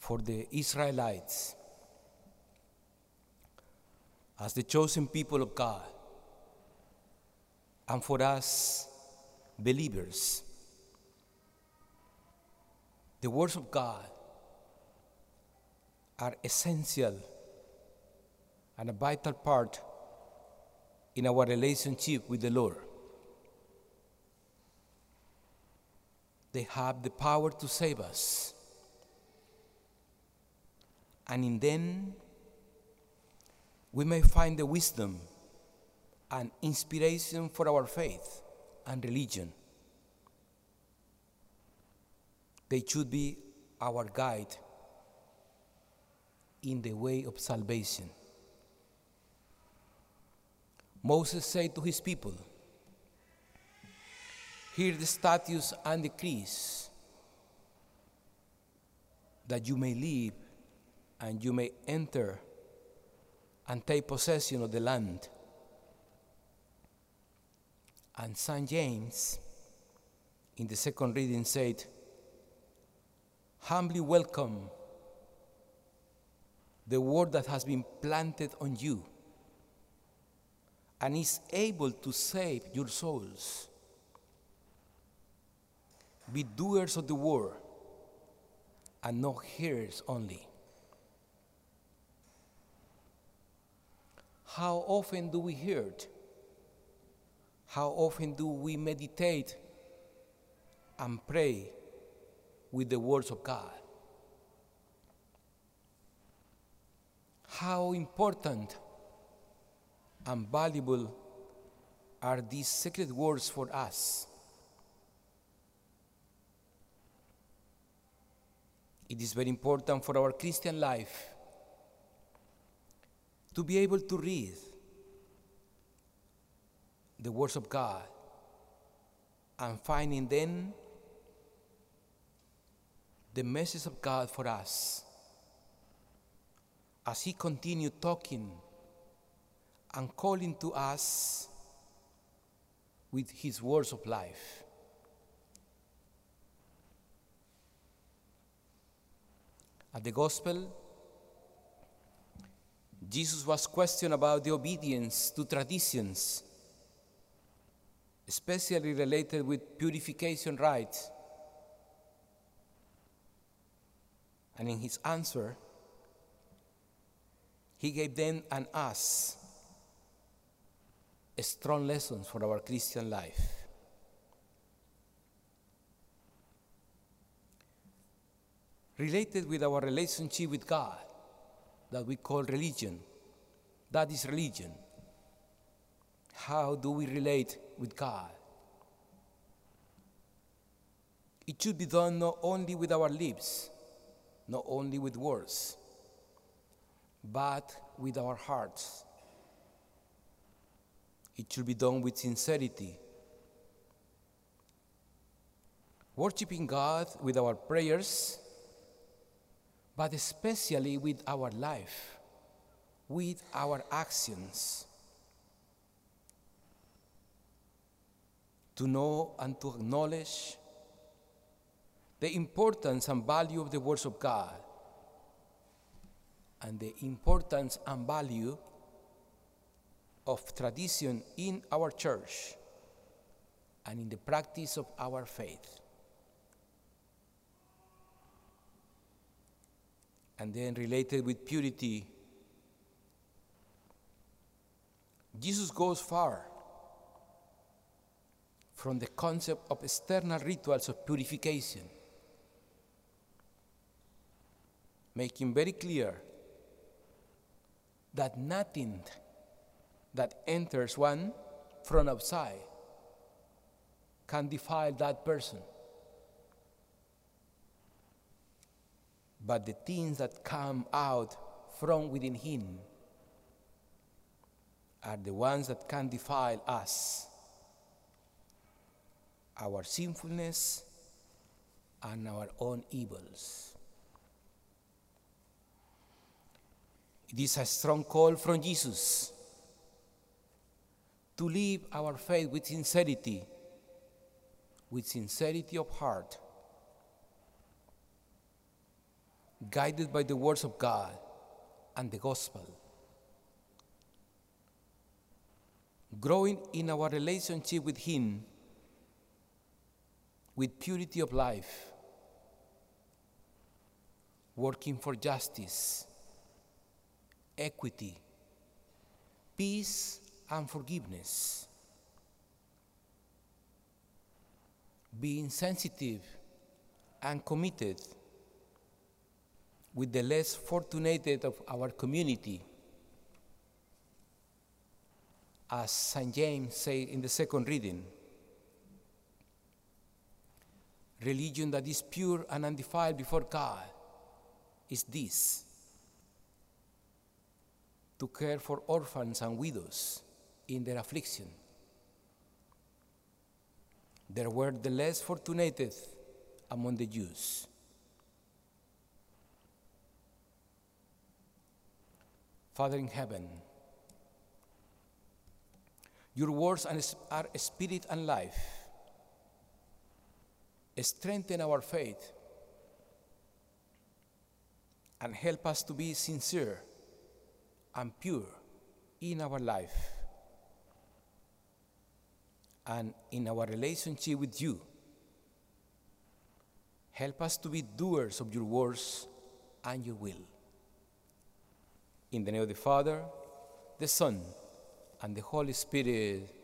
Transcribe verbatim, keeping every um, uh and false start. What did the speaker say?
for the Israelites as the chosen people of God, and for us believers. The words of God are essential and a vital part in our relationship with the Lord. They have the power to save us, and in them we may find the wisdom and inspiration for our faith and religion. They should be our guide in the way of salvation. Moses said to his people, "Hear the statutes and decrees, that you may live and you may enter and take possession of the land." And Saint James, in the second reading, said, "Humbly welcome the word that has been planted on you and is able to save your souls. Be doers of the word and not hearers only." How often do we hear it? How often do we meditate and pray with the words of God? How important and valuable are these sacred words for us? It is very important for our Christian life to be able to read the words of God and find in them the message of God for us as He continued talking and calling to us with His words of life. At the Gospel, Jesus was questioned about the obedience to traditions, especially related with purification rites. And in his answer, he gave them and us a strong lessons for our Christian life. Related with our relationship with God, that we call religion. That is religion. How do we relate with God? It should be done not only with our lips, not only with words, but with our hearts. It should be done with sincerity. Worshiping God with our prayers, but especially with our life, with our actions. To know and to acknowledge the importance and value of the words of God, and the importance and value of tradition in our church and in the practice of our faith. And then related with purity, Jesus goes far from the concept of external rituals of purification, making very clear that nothing that enters one from outside can defile that person, but the things that come out from within him are the ones that can defile us, our sinfulness and our own evils. It is a strong call from Jesus to live our faith with sincerity, with sincerity of heart. guided by the words of God and the gospel, growing in our relationship with Him with purity of life, working for justice, equity, peace, and forgiveness, being sensitive and committed with the less fortunate of our community. As Saint James said in the second reading, religion that is pure and undefiled before God is this: to care for orphans and widows in their affliction. There were the less fortunate among the Jews. Father in heaven, your words are spirit and life. Strengthen our faith and help us to be sincere and pure in our life and in our relationship with you. Help us to be doers of your words and your will. In the name of the Father, the Son, and the Holy Spirit.